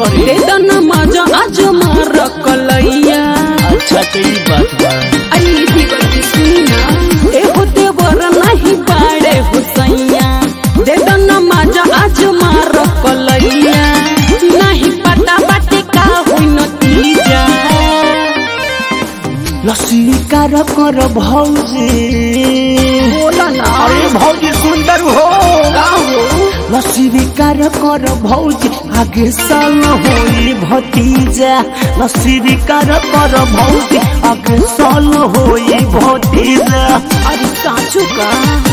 करे दे मजा आज मार कलैया। अच्छा तो ई बात बा अरे दीवानी सुना ए होते बर नहीं बाड़े हुसैया दे मजा आज मार कलैया नहीं पता बाटे का हुई नतीजा। लस्सी कार कर भौजी बोला ना अरे भौजी सुंदर हो लस्सी कार कर भौजी आगे साल होई भतीजा लस्सी कार कर भौजी आगे साल होई भतीजा। अरे साचू का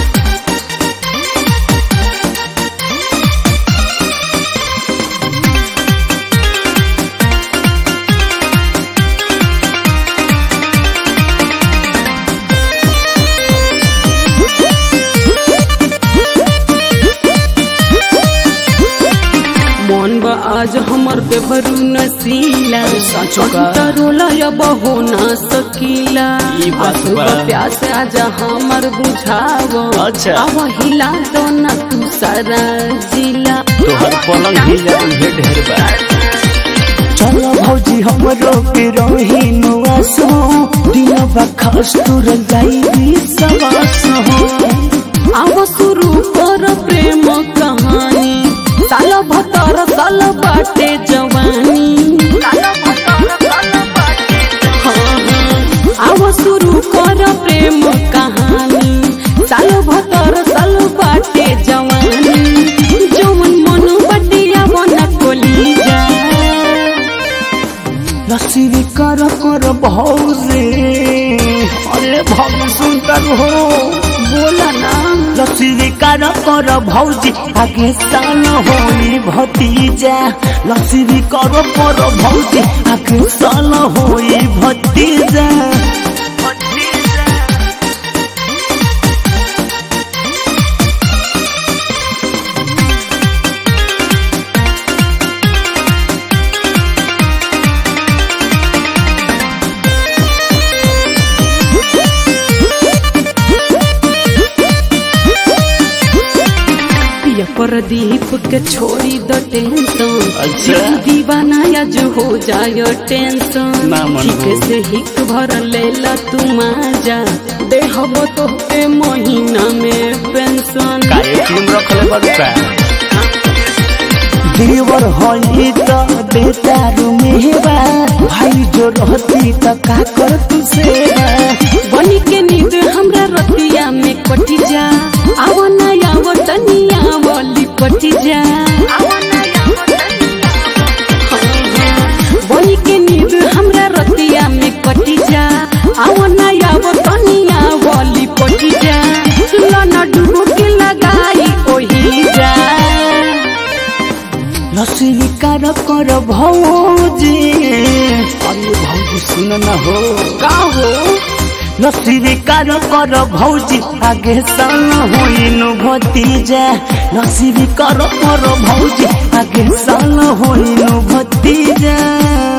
मन बा आज हमर पे भरू नसीला रोला बहो ना सकीला ई बात बा। प्यास आजा हमर बुझावो अच्छा। अब हिला दो ना तू सारा जिला तोहर पलंग हिला उहे ढेर बा। चलो भौजी हमरो के रही नुआसो दिन बखस तुर जाई सवास हो। अब शुरू कर प्रेम कहानी साल भतर साल बाटे जवानी अब शुरू कर प्रेम कहानी साल भतर साल बाटे जवानी जवन मन बटिया बना कोली जा। लस्सी कर भौजी अरे भौजी सुंदर हो बोला ना लस्सी कार कर भौजी आगे साल होई भतीजा लस्सी कर भौजी आगे साल होई भतीजा। प्रदीप के छोड़ी द टेंशन अच्छा। दीवाना आज हो जायो टेंशन ना मन हो। ठीक से हिक भर लेला तू माजा देहब तो पे महीना में पेंशन देवर होई तो बेतारू मेवा भाई जो रहती तो का कर तू सेवा बनी के नींद हमरा रतिया में कटी जा आवना आव तनिया वाली पटी जा बनी के नींद हमरा रतिया में कटी जा आवना आव तनिया वाली पटी जा लना डुबो के लगाई ओही जा। लस्सी कार कर भौजी अरे भौजी सुन न हो का हो लस्सी कार कर भौजी आगे साल होई नु भतीजा लस्सी कर भौजी आगे साल होई नु भतीजा।